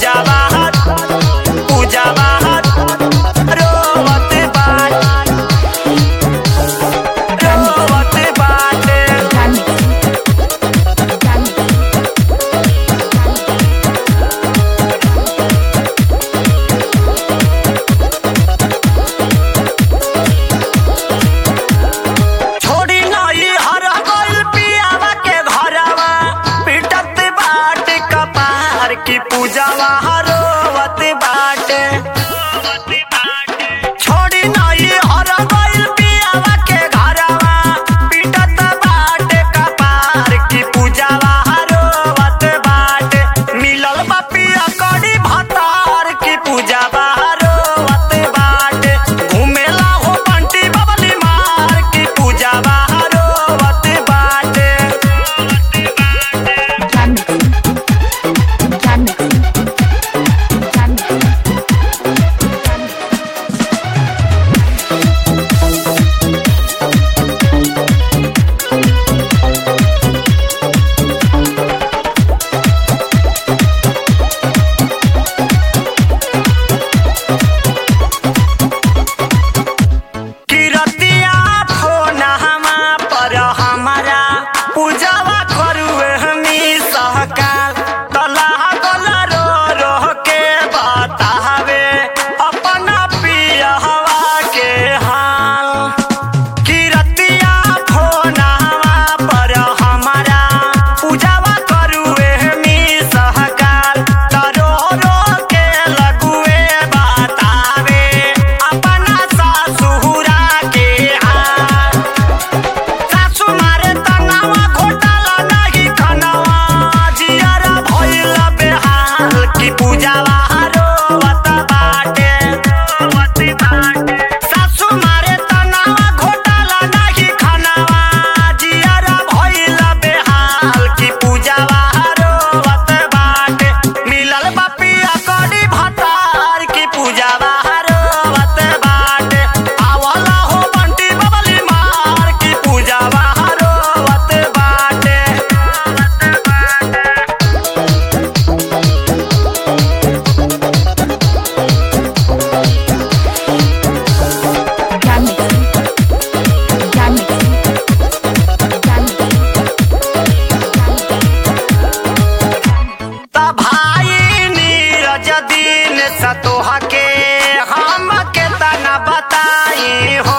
की पूजावा रोवत बाटे छोड़ी नई हर गइल पियावा के घरवा पिटत बाटे कपार की पूजावा रोवत बाटे मिलल बा पिया कड़ी भतार की पूजावा रोवत बाटे घूमेला हो बंटी बबली मार की पूजावा रोवत बाटे पूजावा करुए हमी सहकाल तलाह गोला रो रो के बतावे अपना पियहवा के हाल किरतिया फोनवा पर हमारा पूजावा करुए हमी सहकाल तरो रो के लगुए बतावे अपना ससुरा के हाल सासु मारे तनावा घोटाला नहीं खनवा जियारा भइल बेहाल की पूजावा रोवत बाटे सासु मारे तनावा घोटाला नहीं खनवा जियारा भइल बेहाल की पूजावा रोवत बाटे मिलल बा पिया कड़ी भतार की पूजावा रोवत बाटे आवला हो बंटी बबली मार की पूजावा रोवत बाटे ता भाई नीरज दिन सतोह के हम के तना बताई हो